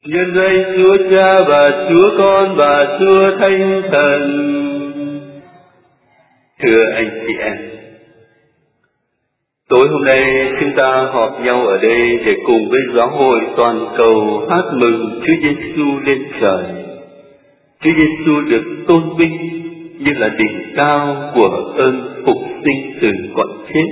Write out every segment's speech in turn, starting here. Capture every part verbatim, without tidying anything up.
Nhân danh Chúa Cha và Chúa Con và Chúa Thánh Thần. Thưa anh chị em, tối hôm nay chúng ta họp nhau ở đây để cùng với giáo hội toàn cầu hát mừng Chúa Giêsu lên trời. Chúa Giêsu được tôn vinh như là đỉnh cao của ơn phục sinh từ cõi chết.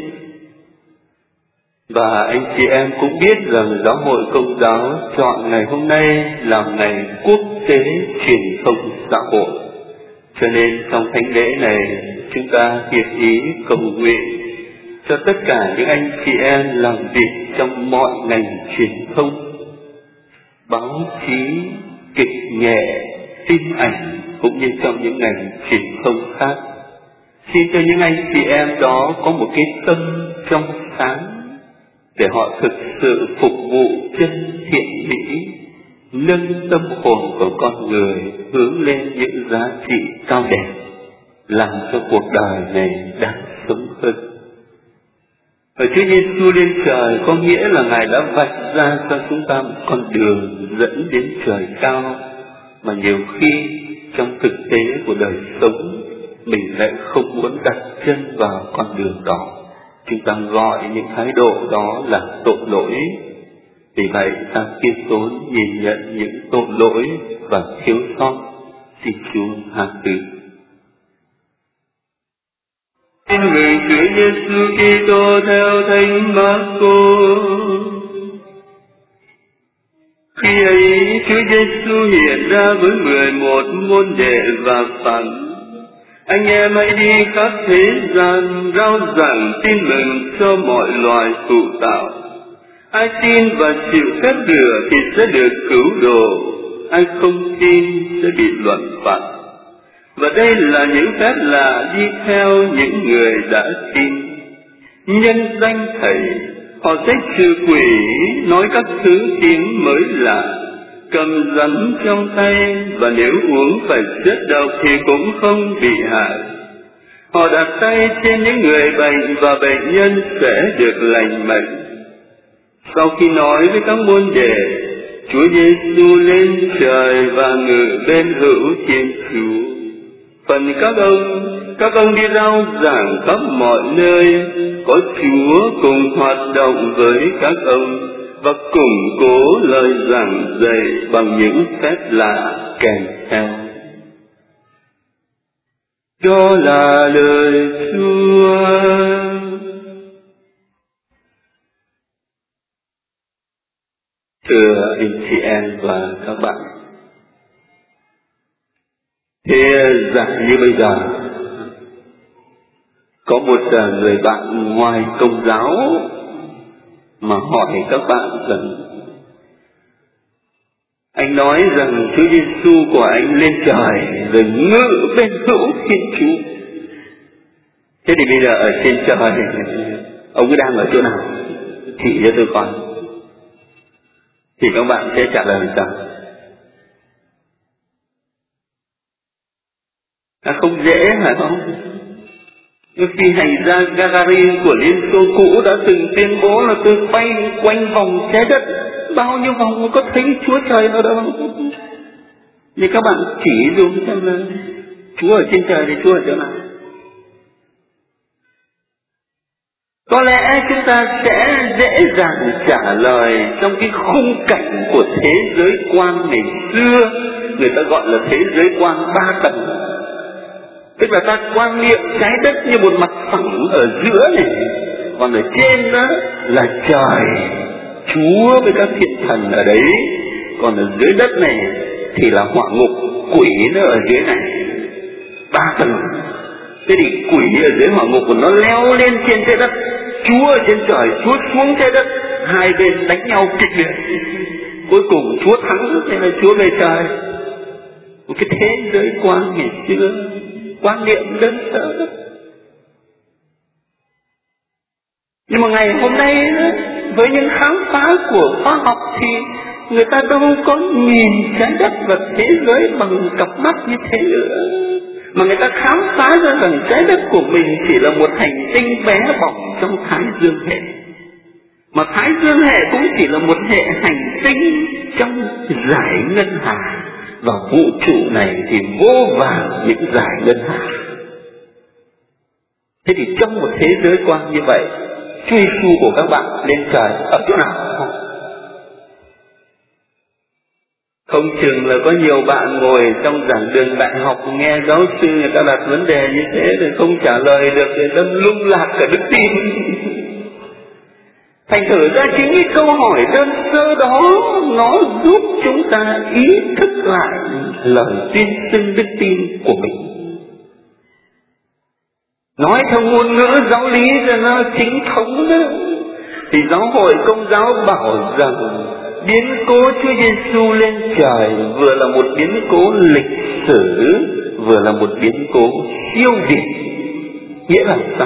Và anh chị em cũng biết rằng giáo hội Công giáo chọn ngày hôm nay làm ngày quốc tế truyền thông xã hội. Cho nên trong thánh lễ này chúng ta hiệp ý cầu nguyện cho tất cả những anh chị em làm việc trong mọi ngành truyền thông, báo chí, kịch nghệ, phim ảnh cũng như trong những ngành truyền thông khác. Xin cho những anh chị em đó có một cái tâm trong sáng để họ thực sự phục vụ chân thiện mỹ, nâng tâm hồn của con người hướng lên những giá trị cao đẹp, làm cho cuộc đời này đáng sống hơn. Ở Chúa Giêsu lên trời có nghĩa là Ngài đã vạch ra cho chúng ta một con đường dẫn đến trời cao, mà nhiều khi trong thực tế của đời sống mình lại không muốn đặt chân vào con đường đó. Chúng ta gọi những thái độ đó là tội lỗi. Vì vậy ta khiêm tốn nhìn nhận những tội lỗi và thiếu sót. Xin Chúa tha thứ. Tin mừng Chúa Giêsu Kitô theo Thánh Mác-cô. Khi ấy Chúa Giêsu hiện ra với mười một môn đệ và phán: Anh em hãy đi khắp thế gian rao giảng tin mừng cho mọi loài thụ tạo. Ai tin và chịu phép rửa thì sẽ được cứu độ, ai không tin sẽ bị luận phạt. Và đây là những phép lạ đi theo những người đã tin. Nhân danh Thầy, họ sẽ trừ quỷ, nói các thứ tiếng mới lạ, cầm rắn trong tay, và nếu uống phải chất độc thì cũng không bị hại. Họ đặt tay trên những người bệnh và bệnh nhân sẽ được lành bệnh. Sau khi nói với các môn đệ, Chúa Giêsu lên trời và ngự bên hữu Thiên Chúa. Phần các ông, các ông đi rao giảng khắp mọi nơi, có Chúa cùng hoạt động với các ông và củng cố lời giảng dạy bằng những phép lạ kèm theo. Đó là lời Chúa. Thưa anh chị em và các bạn, thế giả như bây giờ có một người bạn ngoài Công giáo mà hỏi các bạn rằng anh nói rằng Chúa Giêsu của anh lên trời rồi ngự bên hữu Thiên Chúa. Thế thì bây giờ ở trên trời ông ấy đang ở chỗ nào? Chỉ cho tôi coi. Thì các bạn sẽ trả lời sao? À, không dễ phải không? Phi hành gia Gagarin của Liên Xô cũ đã từng tuyên bố là tôi quay quanh vòng trái đất bao nhiêu vòng mà có thấy Chúa Trời ở đâu. Nhưng các bạn chỉ dùng xem là Chúa ở trên trời thì Chúa ở chỗ nào. Có lẽ chúng ta sẽ dễ dàng trả lời trong cái khung cảnh của thế giới quan ngày xưa, người ta gọi là thế giới quan ba tầng. Tức là ta quan niệm trái đất như một mặt phẳng ở giữa này, còn ở trên đó là trời, Chúa với các thiên thần ở đấy, còn ở dưới đất này thì là hỏa ngục, quỷ nó ở dưới này. Ba tầng. Thế thì quỷ ở dưới hỏa ngục của nó leo lên trên trái đất, Chúa ở trên trời, Chúa xuống trái đất, hai bên đánh nhau kịch liệt. Cuối cùng Chúa thắng, thế là Chúa về trời. Một cái thế giới quan ngày xưa, quan niệm đơn sơ. Nhưng mà ngày hôm nay với những khám phá của khoa học thì người ta đâu có nhìn trái đất và thế giới bằng cặp mắt như thế nữa, mà người ta khám phá ra rằng trái đất của mình chỉ là một hành tinh bé bỏng trong thái dương hệ. Mà Thái Dương hệ cũng chỉ là một hệ hành tinh trong giải ngân hà, và vũ trụ này thì vô vàn những giải ngân hà. Thế thì trong một thế giới quan như vậy, Chúa Giêsu của các bạn lên trời ở chỗ nào không? Không chừng là có nhiều bạn ngồi trong giảng đường đại học nghe giáo sư người ta đặt vấn đề như thế rồi không trả lời được, người ta lung lạc cả đức tin. Thành thử ra chính cái câu hỏi đơn sơ đó nó giúp chúng ta ý thức lại lời tuyên xưng đức tin của mình. Nói theo ngôn ngữ giáo lý cho nó chính thống đó, thì giáo hội Công giáo bảo rằng biến cố Chúa Giêsu lên trời vừa là một biến cố lịch sử, vừa là một biến cố siêu việt. Nghĩa là sao?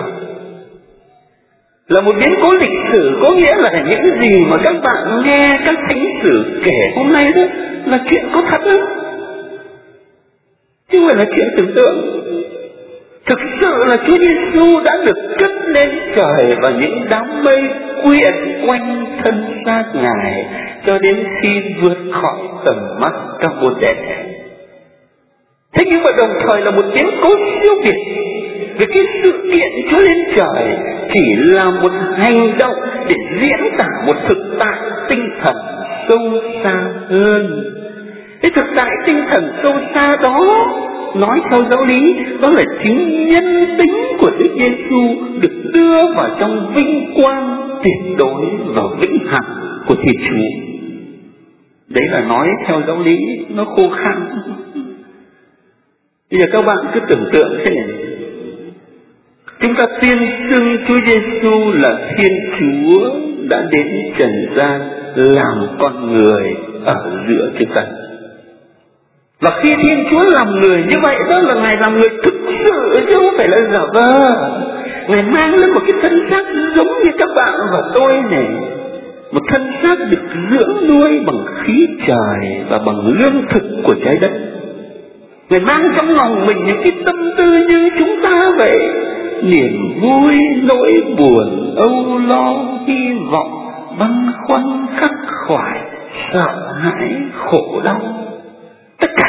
Là một biến cố lịch sử có nghĩa là những gì mà các bạn nghe các thánh sử kể hôm nay đó là chuyện có thật đó, chứ không phải là chuyện tưởng tượng. Thực sự là Chúa Giêsu đã được cất lên trời và những đám mây quyện quanh thân xác Ngài cho đến khi vượt khỏi tầm mắt các môn đệ. Thế nhưng mà đồng thời là một biến cố siêu việt. Vì cái sự kiện Chúa lên trời chỉ là một hành động để diễn tả một thực tại tinh thần sâu xa hơn. Cái thực tại tinh thần sâu xa đó, nói theo giáo lý, đó là chính nhân tính của Đức Giêsu được đưa vào trong vinh quang tuyệt đối và vĩnh hằng của Thiên Chúa. Đấy là nói theo giáo lý, nó khô khan. Bây giờ các bạn cứ tưởng tượng thế này. Chúng ta tuyên xưng Chúa Giêsu là Thiên Chúa đã đến trần gian làm con người ở giữa chúng ta. Và khi Thiên Chúa làm người như vậy, đó là Ngài làm người thực sự chứ không phải là giả vờ. Ngài mang lên một cái thân xác giống như các bạn và tôi này, một thân xác được dưỡng nuôi bằng khí trời và bằng lương thực của trái đất. Ngài mang trong lòng mình những cái tâm tư như chúng ta vậy, niềm vui, nỗi buồn, âu lo, hy vọng, băn khoăn, khắc khoải, sợ hãi, khổ đau, tất cả.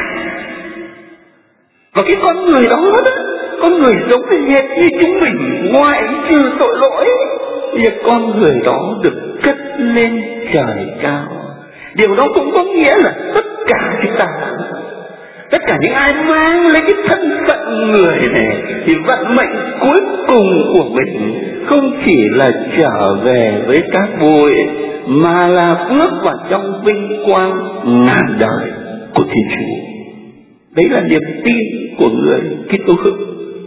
Và cái con người đó đó, con người giống như hệt như chúng mình, ngoại trừ tội lỗi, thì con người đó được cất lên trời cao. Điều đó cũng có nghĩa là tất cả chúng ta, tất cả những ai mang lấy cái thân phận người này, thì vận mệnh cuối cùng của mình không chỉ là trở về với các bụi, mà là bước vào trong vinh quang ngàn đời của Thiên Chúa. Đấy là niềm tin của người Kitô hữu.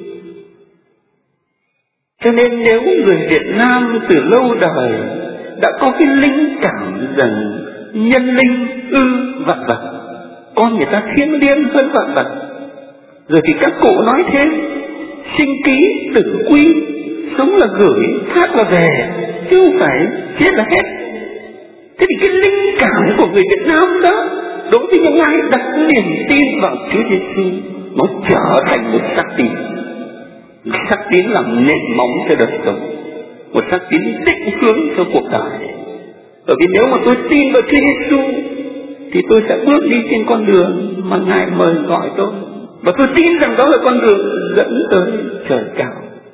Cho nên nếu người Việt Nam từ lâu đời đã có cái linh cảm rằng nhân linh ư vạn vật, con người ta thiêng liêng hơn vạn vật, rồi thì các cụ nói thêm sinh ký tử quy, sống là gửi, thác là về, chứ không phải chết là hết. Thế thì cái linh cảm của người Việt Nam đó, đối với những ai đặt niềm tin vào Chúa Giêsu, nó trở thành một sắc tín, một sắc tín làm nền móng cho đời sống, một sắc tín định hướng cho cuộc đời. Bởi vì nếu mà tôi tin vào Chúa Giêsu thì tôi sẽ bước đi trên con đường mà Ngài mời gọi tôi, và tôi tin rằng đó là con đường dẫn tới trời cao.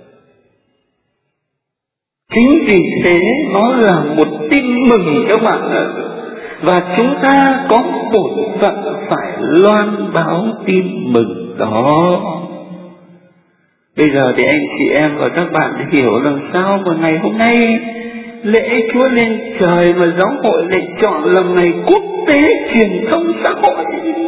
Chính vì thế nó là một tin mừng các bạn ạ. Và chúng ta có bổn phận phải loan báo tin mừng đó. Bây giờ thì anh chị em và các bạn hiểu làm sao mà ngày hôm nay lễ Chúa lên trời mà giáo hội lại chọn làm ngày quốc tế truyền thông xã hội.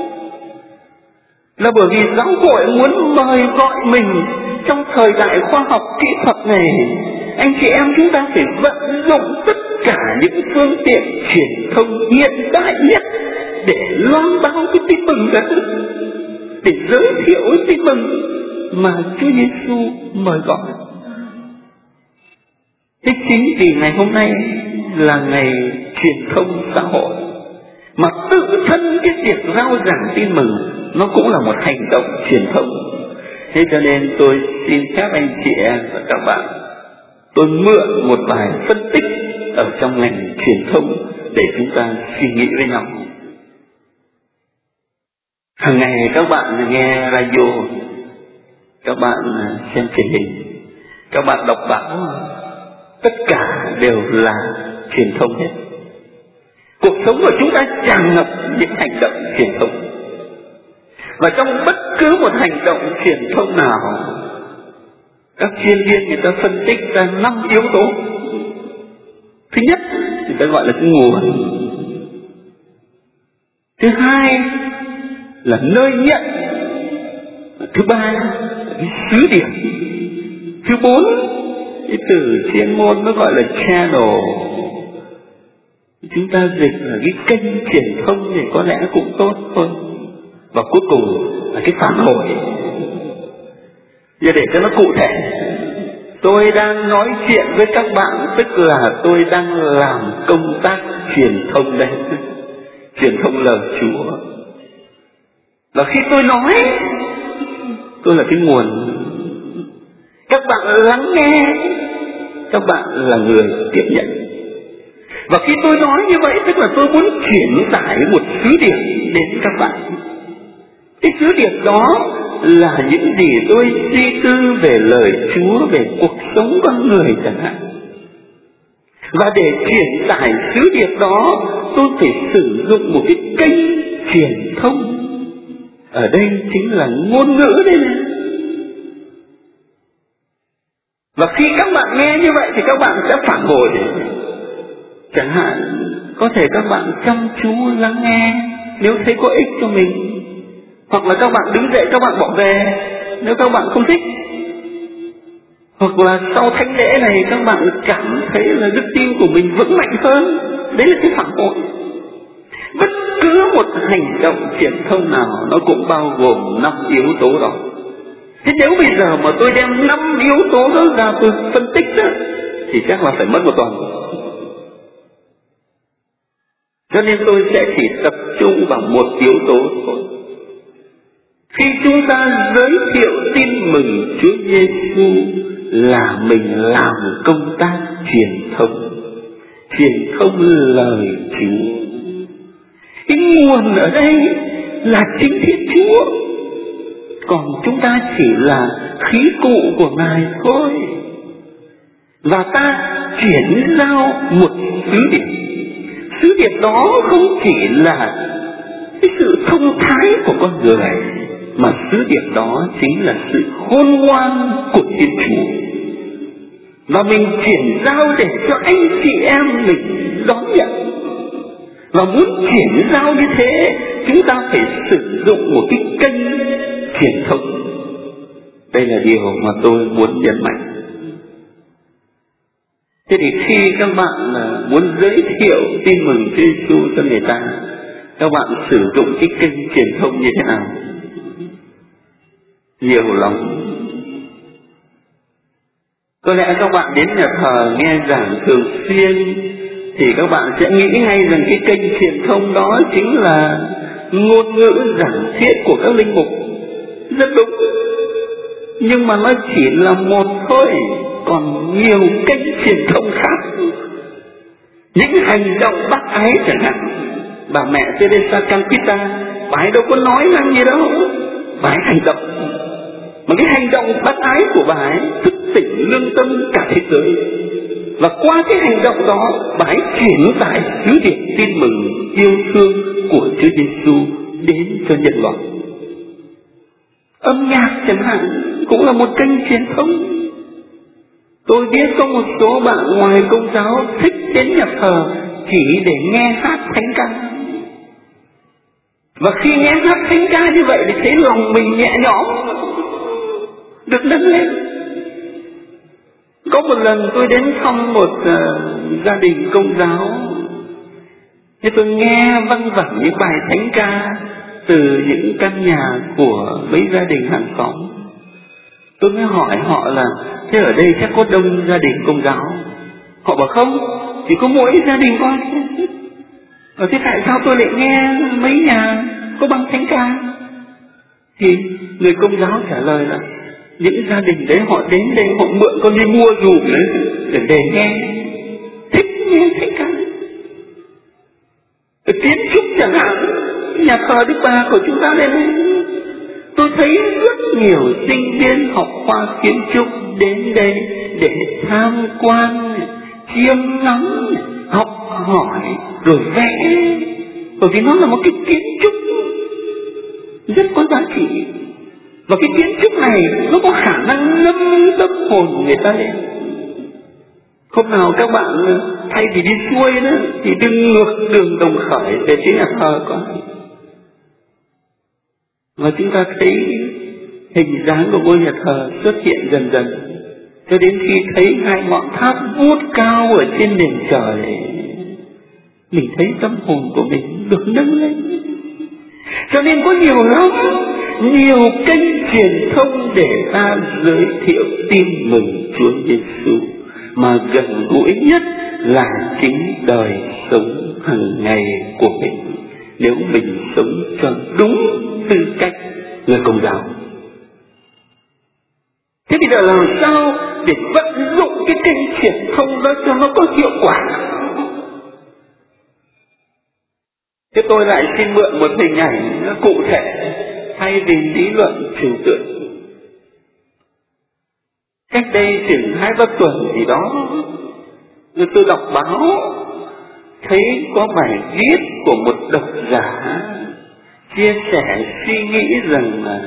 Là bởi vì giáo hội muốn mời gọi mình trong thời đại khoa học kỹ thuật này, anh chị em chúng ta phải vận dụng tất cả những phương tiện truyền thông hiện đại nhất để loan báo cái tin mừng đó, để giới thiệu cái tin mừng mà Chúa Giêsu mời gọi. Thế chính vì ngày hôm nay là ngày truyền thông xã hội, mà tự thân cái việc rao giảng tin mừng nó cũng là một hành động truyền thông. Thế cho nên tôi xin phép anh chị em và các bạn, tôi mượn một bài phân tích ở trong ngành truyền thông để chúng ta suy nghĩ với nhau. Hàng ngày các bạn nghe radio, các bạn xem truyền hình, các bạn đọc báo, tất cả đều là truyền thông hết. Cuộc sống của chúng ta tràn ngập những hành động truyền thông. Và trong bất cứ một hành động truyền thông nào, các chuyên viên người ta phân tích ra năm yếu tố. Thứ nhất, người ta gọi là cái nguồn. Thứ hai là nơi nhận. Thứ ba là cái sứ điệp. Thứ bốn, cái từ chuyên môn nó gọi là channel. Chúng ta dịch là cái kênh truyền thông thì có lẽ cũng tốt thôi. Và cuối cùng là cái phản hồi. Giờ để cho nó cụ thể, tôi đang nói chuyện với các bạn, tức là tôi đang làm công tác truyền thông đây, truyền thông lời Chúa. Và khi tôi nói, tôi là cái nguồn. Các bạn lắng nghe, các bạn là người tiếp nhận. Và khi tôi nói như vậy, tức là tôi muốn chuyển tải một sứ điệp đến các bạn. Cái sứ điệp đó là những gì tôi suy tư về lời Chúa, về cuộc sống con người chẳng hạn. Và để truyền tải sứ điệp đó, tôi phải sử dụng một cái kênh truyền thông. Ở đây chính là ngôn ngữ đây này. Và khi các bạn nghe như vậy thì các bạn sẽ phản hồi. Chẳng hạn, có thể các bạn chăm chú lắng nghe nếu thấy có ích cho mình. Hoặc là các bạn đứng dậy các bạn bỏ về nếu các bạn không thích. Hoặc là sau thánh lễ này các bạn cảm thấy là đức tin của mình vững mạnh hơn. Đấy là cái phản hồi. Bất cứ một hành động truyền thông nào nó cũng bao gồm năm yếu tố đó. Thế nếu bây giờ mà tôi đem năm yếu tố đó ra tôi phân tích đó, thì chắc là phải mất một tuần. Cho nên tôi sẽ chỉ tập trung vào một yếu tố thôi. Khi chúng ta giới thiệu tin mừng Chúa Giêsu là mình làm công tác truyền thông, truyền thông lời Chúa. Cái nguồn ở đây là chính Thiên Chúa, còn chúng ta chỉ là khí cụ của Ngài thôi. Và ta chuyển giao một sứ điệp. Sứ điệp đó không chỉ là cái sự thông thái của con người, mà sứ điệp đó chính là sự khôn ngoan của Thiên Chúa. Và mình chuyển giao để cho anh chị em mình đón nhận. Và muốn chuyển giao như thế, chúng ta phải sử dụng một cái kênh truyền thông. Đây là điều mà tôi muốn nhấn mạnh. Thế thì khi các bạn muốn giới thiệu tin mừng Chúa Giêsu cho người ta, các bạn sử dụng cái kênh truyền thông như thế nào? Nhiều lắm. Có lẽ các bạn đến nhà thờ nghe giảng thường xuyên thì các bạn sẽ nghĩ ngay rằng cái kênh truyền thông đó chính là ngôn ngữ giảng thuyết của các linh mục. Rất đúng. Nhưng mà nó chỉ là một thôi, còn nhiều kênh truyền thông khác. Những hành động bác ái chẳng hạn, bà mẹ Teresa Calcutta, bà ấy đâu có nói năng gì đâu, bà ấy hành động. Mà cái hành động bác ái của bà ấy thức tỉnh lương tâm cả thế giới. Và qua cái hành động đó, bà ấy chuyển tải sứ điệp tin mừng yêu thương của Chúa Giêsu đến cho nhân loại. Âm nhạc chẳng hạn cũng là một kênh truyền thông. Tôi biết có một số bạn ngoài Công giáo thích đến nhà thờ chỉ để nghe hát thánh ca. Và khi nghe hát thánh ca như vậy thì thấy lòng mình nhẹ nhõm, được nâng lên. Có một lần tôi đến thăm một uh, gia đình Công giáo, thì tôi nghe văng vẳng những bài thánh ca từ những căn nhà của mấy gia đình hàng xóm. Tôi mới hỏi họ là thế ở đây chắc có đông gia đình Công giáo. Họ bảo không, chỉ có mỗi gia đình con. Và thế tại sao tôi lại nghe mấy nhà có băng thánh ca? Thì người Công giáo trả lời là những gia đình đấy họ đến đây họ mượn con đi mua dùm đấy để để nghe, thích. nghe thấy cả. Kiến trúc chẳng hạn, nhà thờ Đức Bà của chúng ta đây này, tôi thấy rất nhiều sinh viên học khoa kiến trúc đến đây để tham quan, chiêm ngắm, học hỏi rồi vẽ, bởi vì nó là một cái kiến trúc rất có giá trị. Và cái kiến trúc này nó có khả năng nâng tâm hồn người ta lên. Hôm nào các bạn thay vì đi xuôi đó thì đừng ngược đường Đồng Khởi về phía nhà thờ con. Và chúng ta thấy hình dáng của ngôi nhà thờ xuất hiện dần dần, cho đến khi thấy hai ngọn tháp vút cao ở trên nền trời, mình thấy tâm hồn của mình được nâng lên. Cho nên có nhiều lắm, nhiều kênh truyền thông để ta giới thiệu tin mừng Chúa Giêsu, mà gần gũi nhất là chính đời sống hàng ngày của mình, nếu mình sống cho đúng tư cách người Công giáo. Thế bây giờ làm sao để vận dụng cái kênh truyền thông đó cho nó có hiệu quả? Thế tôi lại xin mượn một hình ảnh cụ thể thay vì lý luận trừu tượng. Cách đây chừng hai ba tuần gì đó, tôi đọc báo thấy có bài viết của một độc giả chia sẻ suy nghĩ rằng là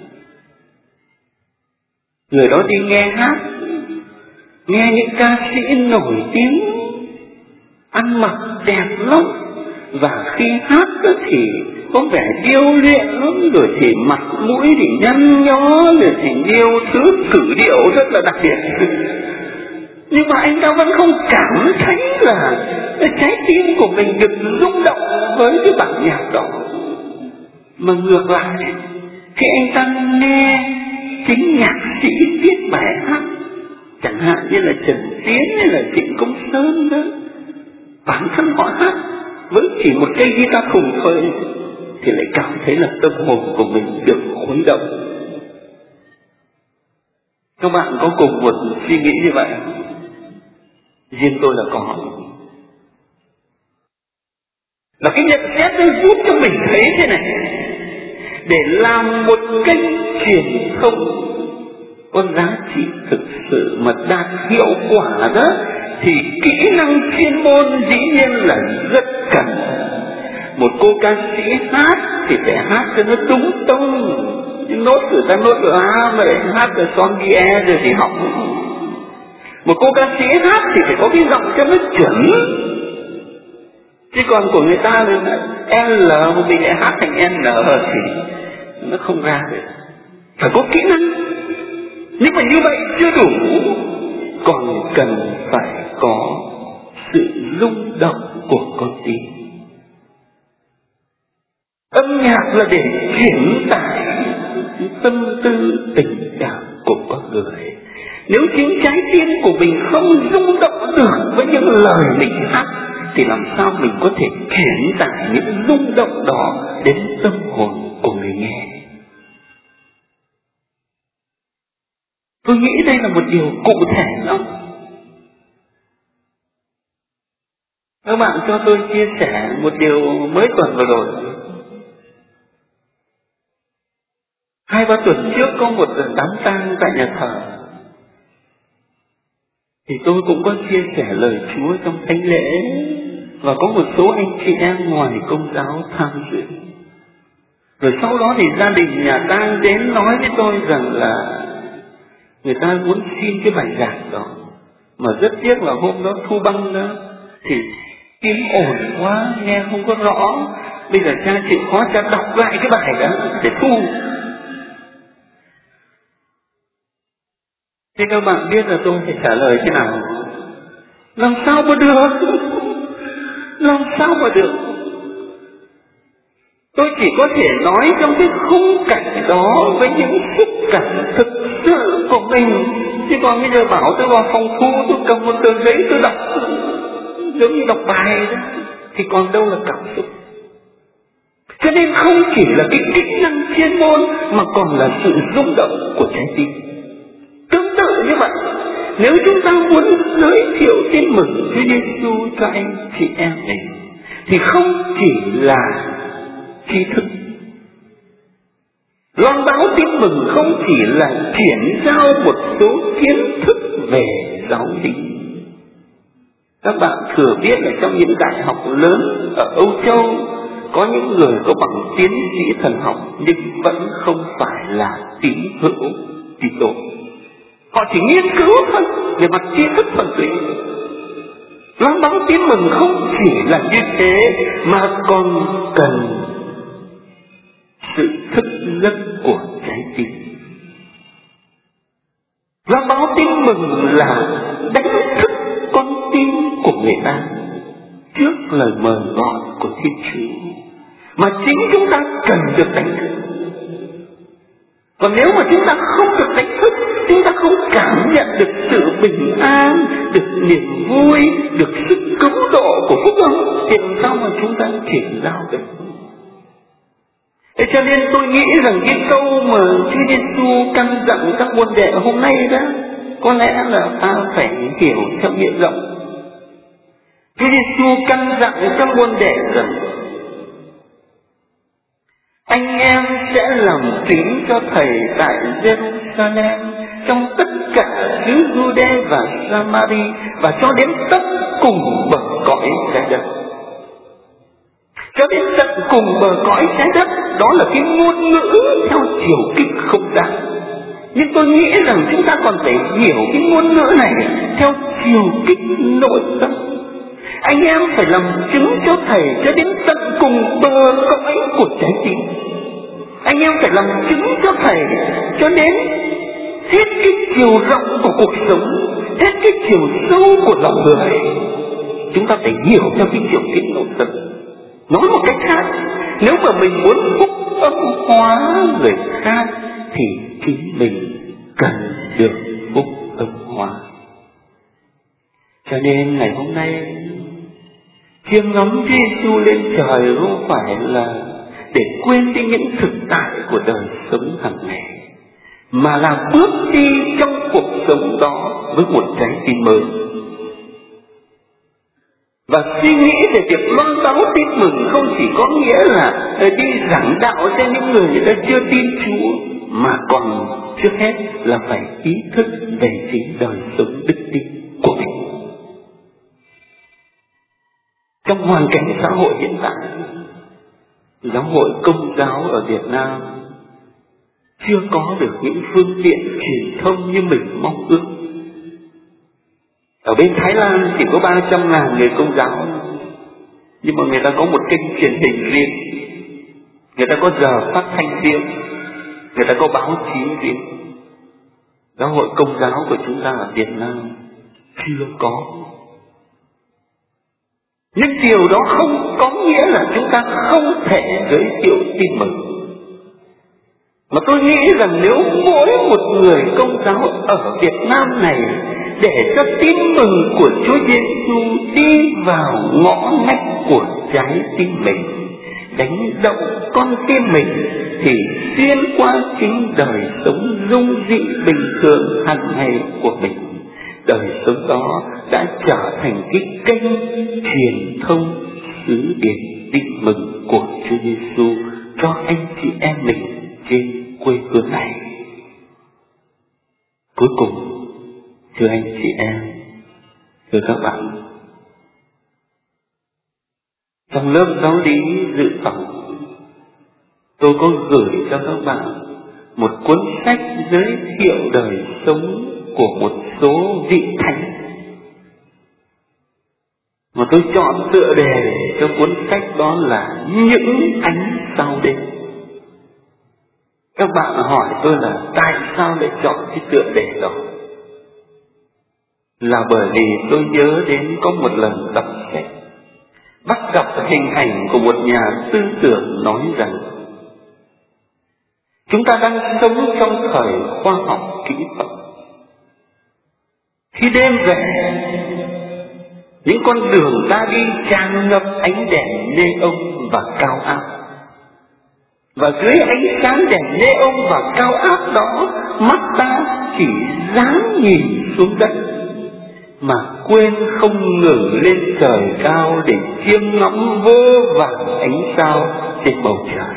người đó đi nghe hát, nghe những ca sĩ nổi tiếng, ăn mặc đẹp lắm, và khi hát thì có vẻ điêu luyện lắm, rồi thì mặt mũi thì nhăn nhó, rồi thì nhiều thứ cử điệu rất là đặc biệt. Nhưng mà anh ta vẫn không cảm thấy là trái tim của mình được rung động với cái bản nhạc đó. Mà ngược lại, khi anh ta nghe chính nhạc sĩ viết bài hát, chẳng hạn như là Trần Tiến hay là Trịnh Công Sơn đó, bản thân họ hát với chỉ một cây guitar khùng thôi, thì lại cảm thấy là tâm hồn của mình được khuấy động. Các bạn có cùng một suy nghĩ như vậy? Riêng tôi là có. Là cái nhận xét nó giúp cho mình thấy thế này: để làm một kênh truyền thông có giá trị thực sự mà đạt hiệu quả đó, thì kỹ năng chuyên môn dĩ nhiên là rất cần. Một cô ca sĩ hát thì phải hát cho nó đúng tông, những nốt của ta nốt lá mà để hát rồi son đi e rồi thì học. Một cô ca sĩ hát thì phải có cái giọng cho nó chuẩn, chứ còn của người ta là L mà mình lại hát thành N thì nó không ra được. Phải có kỹ năng. Nhưng mà như vậy chưa đủ, còn cần phải có sự rung động của con tim. Âm nhạc là để chuyển tải tâm tư tình cảm của con người. Nếu chính trái tim của mình không rung động được với những lời mình hát, thì làm sao mình có thể chuyển tải những rung động đó đến tâm hồn của người nghe? Tôi nghĩ đây là một điều cụ thể lắm. Các bạn cho tôi chia sẻ một điều mới tuần vừa rồi. Hai ba tuần trước có một đám tang tại nhà thờ, thì tôi cũng có chia sẻ lời Chúa trong thánh lễ, và có một số anh chị em ngoài Công giáo tham dự. Rồi sau đó thì gia đình nhà tang đến nói với tôi rằng là người ta muốn xin cái bài giảng đó, mà rất tiếc là hôm đó thu băng đó thì tiếng ồn quá, nghe không có rõ. Bây giờ cha chịu khó cha đọc lại cái bài đó để thu. Thế các bạn biết là tôi phải trả lời thế nào? Làm sao mà được? Làm sao mà được? Tôi chỉ có thể nói trong cái khung cảnh đó với những xúc cảm thực sự của mình. Chứ còn bây giờ bảo tôi vào phòng thu, tôi cầm một tờ giấy tôi đọc, giống như đọc bài đó, thì còn đâu là cảm xúc. Cho nên không chỉ là cái kỹ năng chuyên môn, mà còn là sự rung động của trái tim. Tương tự như vậy, Nếu chúng ta muốn giới thiệu tin mừng Chúa Giêsu cho anh chị em mình thì không chỉ là tri thức. Loan báo tin mừng không chỉ là chuyển giao một số kiến thức về giáo lý. Các bạn thừa biết là trong những đại học lớn ở Âu Châu có những người có bằng tiến sĩ thần học nhưng vẫn không phải là tín hữu Kitô. Họ chỉ nghiên cứu thôi về mặt tri thức thuần túy. Loan báo tin mừng không chỉ là như thế mà còn cần sự thức giấc của trái tim. Loan báo tin mừng là đánh thức con tim của người ta trước lời mời gọi của Thiên Chúa mà chính chúng ta cần được đánh thức. Còn nếu mà chúng ta không được đánh thức, chúng ta không cảm nhận được sự bình an, được niềm vui, được sức cứu độ của phúc âm thì làm sao mà chúng ta chuyển giao được. Thế cho nên tôi nghĩ rằng cái câu mà Chúa Giêsu căn dặn các môn đệ hôm nay đó có lẽ là ta phải hiểu theo nghĩa rộng. Chúa Giêsu căn dặn các môn đệ rằng anh em sẽ làm chứng cho Thầy tại Jerusalem, trong tất cả xứ Giu-đê và Sa-ma-ri và cho đến tất cùng bờ cõi trái đất. Cho đến tận cùng bờ cõi trái đất, đó là cái ngôn ngữ theo chiều kích không gian. Nhưng tôi nghĩ rằng chúng ta còn phải hiểu cái ngôn ngữ này theo chiều kích nội tâm. Anh em phải làm chứng cho Thầy cho đến tận cùng bờ cõi của trái tim. Anh em phải làm chứng cho Thầy cho đến hết cái chiều rộng của cuộc sống, hết cái chiều sâu của lòng người. Chúng ta phải hiểu theo cái chiều kích nội tâm. Nói một cách khác, nếu mà mình muốn phúc âm hóa người khác thì chính mình cần được phúc âm hóa. Cho nên ngày hôm nay chiêm ngắm Chúa Giêsu lên trời không phải là để quên đi những thực tại của đời sống hàng ngày, mà là bước đi trong cuộc sống đó với một trái tim mới. Và suy nghĩ về việc loan báo tin mừng không chỉ có nghĩa là đi giảng đạo cho những người người ta chưa tin Chúa, mà còn trước hết là phải ý thức về chính đời sống đức tin của mình. Trong hoàn cảnh xã hội hiện tại, giáo hội Công giáo ở Việt Nam chưa có được những phương tiện truyền thông như mình mong ước. Ở bên Thái Lan chỉ có ba trăm ngàn người Công giáo, nhưng mà người ta có một kênh truyền hình riêng, người ta có giờ phát thanh riêng, người ta có báo chí riêng. Giáo hội Công giáo của chúng ta ở Việt Nam chưa có. Nhưng điều đó không có nghĩa là chúng ta không thể giới thiệu tin mừng. Mà tôi nghĩ rằng nếu mỗi một người Công giáo ở Việt Nam này để cho tin mừng của Chúa Giêsu đi vào ngõ ngách của trái tim mình, đánh động con tim mình, thì xuyên qua chính đời sống dung dị bình thường hàng ngày của mình, đời sống đó đã trở thành cái kênh truyền thông sứ điệp tin mừng của Chúa Giêsu cho anh chị em mình trên quê hương này. Cuối cùng, thưa anh chị em, thưa các bạn, trong lớp giáo lý dự phòng, tôi có gửi cho các bạn một cuốn sách giới thiệu đời sống của một số vị thánh, mà tôi chọn tựa đề cho cuốn sách đó là Những Ánh Sao Đêm. Các bạn hỏi tôi là tại sao lại chọn cái tựa đề đó? Là bởi vì tôi nhớ đến có một lần đọc sách, bắt gặp hình ảnh của một nhà tư tưởng nói rằng chúng ta đang sống trong thời khoa học kỹ thuật. Khi đêm về, những con đường ta đi tràn ngập ánh đèn neon và cao áp. Và dưới ánh sáng đèn neon và cao áp đó, mắt ta chỉ dáng nhìn xuống đất, mà quên không ngừng lên trời cao để chiêm ngắm vô vàn ánh sao trên bầu trời.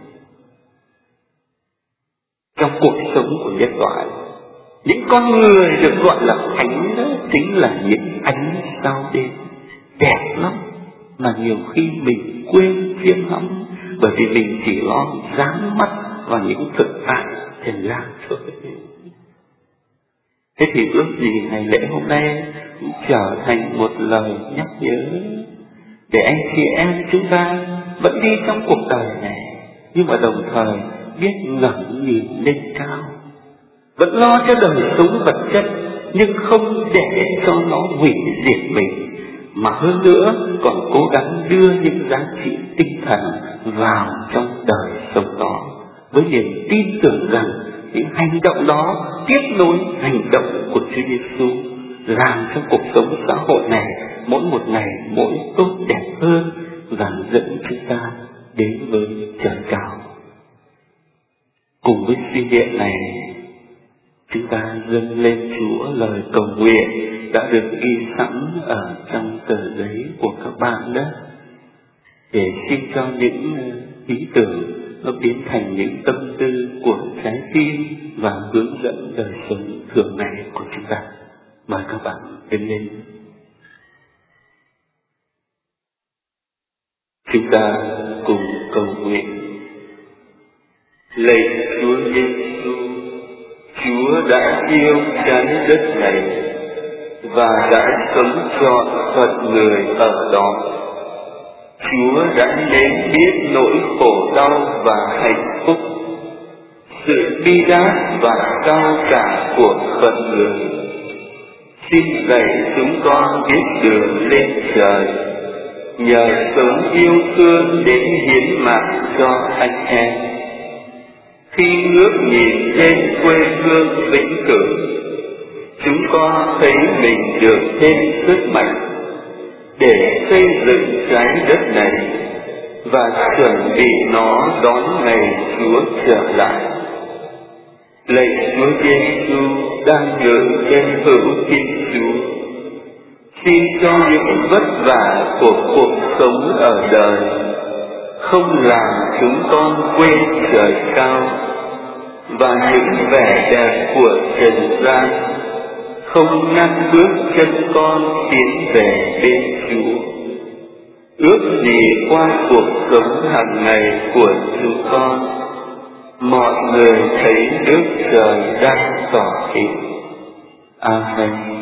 Trong cuộc sống của nhân loại, những con người được gọi là thánh đó chính là những ánh sao đêm đẹp lắm, mà nhiều khi mình quên chiêm ngắm, bởi vì mình chỉ lo dán mắt vào những thực tại trần gian thôi. Thế thì ước gì ngày lễ hôm nay cũng trở thành một lời nhắc nhớ để anh chị em chúng ta vẫn đi trong cuộc đời này, nhưng mà đồng thời biết ngẩng nhìn lên cao, vẫn lo cho đời sống vật chất nhưng không để cho nó hủy diệt mình, mà hơn nữa còn cố gắng đưa những giá trị tinh thần vào trong đời sống đó, với niềm tin tưởng rằng những hành động đó tiếp nối hành động của Chúa Giêsu, làm cho cuộc sống xã hội này mỗi một ngày mỗi tốt đẹp hơn và dẫn chúng ta đến với trời cao. Cùng với suy niệm này, chúng ta dâng lên Chúa lời cầu nguyện đã được ghi sẵn ở trong tờ giấy của các bạn đó, để xin cho những ý tưởng nó biến thành những tâm tư của trái tim và hướng dẫn đời sống thường ngày của chúng ta. Mời các bạn đứng lên. Chúng ta cùng cầu nguyện. Lạy Chúa Giêsu, Chúa đã yêu trái đất này và đã sống trọn phận người ở đó. Chúa đã nếm biết nỗi khổ đau và hạnh phúc, sự bi đát và cao cả của phận người. Xin dạy chúng con biết đường lên trời, nhờ sống yêu thương đến hiến mạng cho anh em. Khi ngước nhìn lên quê hương vĩnh cửu, chúng con thấy mình được thêm sức mạnh để xây dựng trái đất này và chuẩn bị nó đón ngày Chúa trở lại. Lạy Chúa Giêsu đang ngự trên hữu Thiên Chúa, xin cho những vất vả của cuộc sống ở đời không làm chúng con quên trời cao, và những vẻ đẹp của trần gian không ngăn bước chân con tiến về bên Chúa. Ước gì qua cuộc sống hàng ngày của chúng con, mọi người thấy nước trời đang tỏ hiện. Amen.